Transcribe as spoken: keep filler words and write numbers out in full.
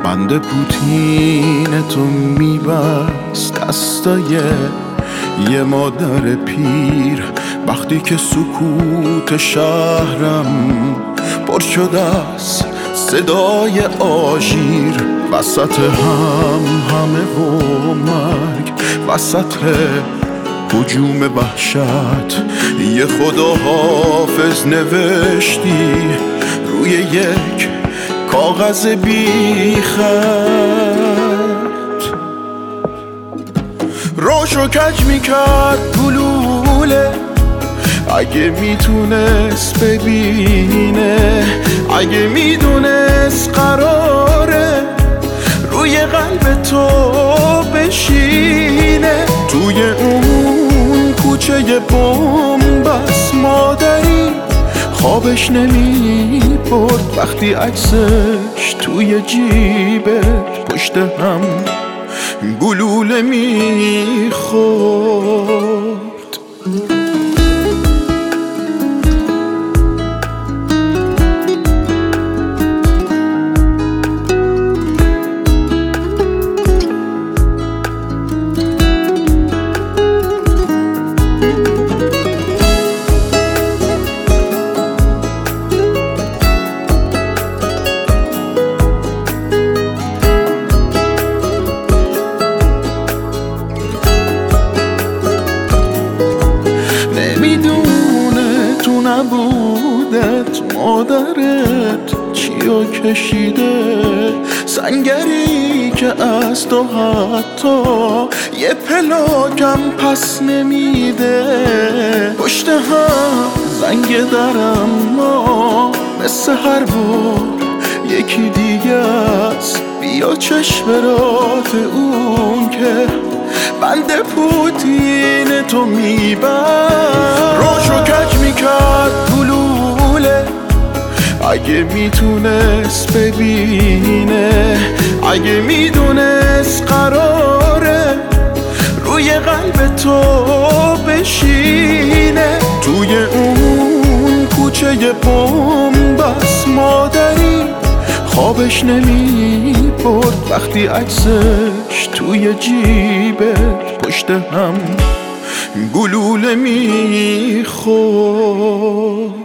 بند پوتین تو میبست دستای یه مادر پیر. وقتی که سکوت شهرم پر شده از صدای آژیر، وسط هم همه و مرگ، وسط هجوم وحشت، یه خداحافظ نوشتی روی یک کاغذ بی خط. روشو کج میکرد گلوله اگه میتونست ببینه، اگه میدونست قراره روی قلب تو بشینه. توی اون کوچه بنبست مادری خوابش نمی برد وقتی عکسش توی جیبش پشت هم گلوله می خورد. نبودت مادرت چیو کشیده، سنگری که از تو حتی یه پلاکم پس نمیده. پشت هم زنگ درم ما مثل هر بار یکی دیگه است. بیا چشم رات اون که بند پوتین تو میبر. روشو کج میکرد گلوله اگه میتونست ببینه، اگه میدونست قراره روی قلب تو بشینه. توی اون کوچه بنبست مادری خوابش نمی برد وقتی عکسش توی جیبش پشت هم گلوله می خورد.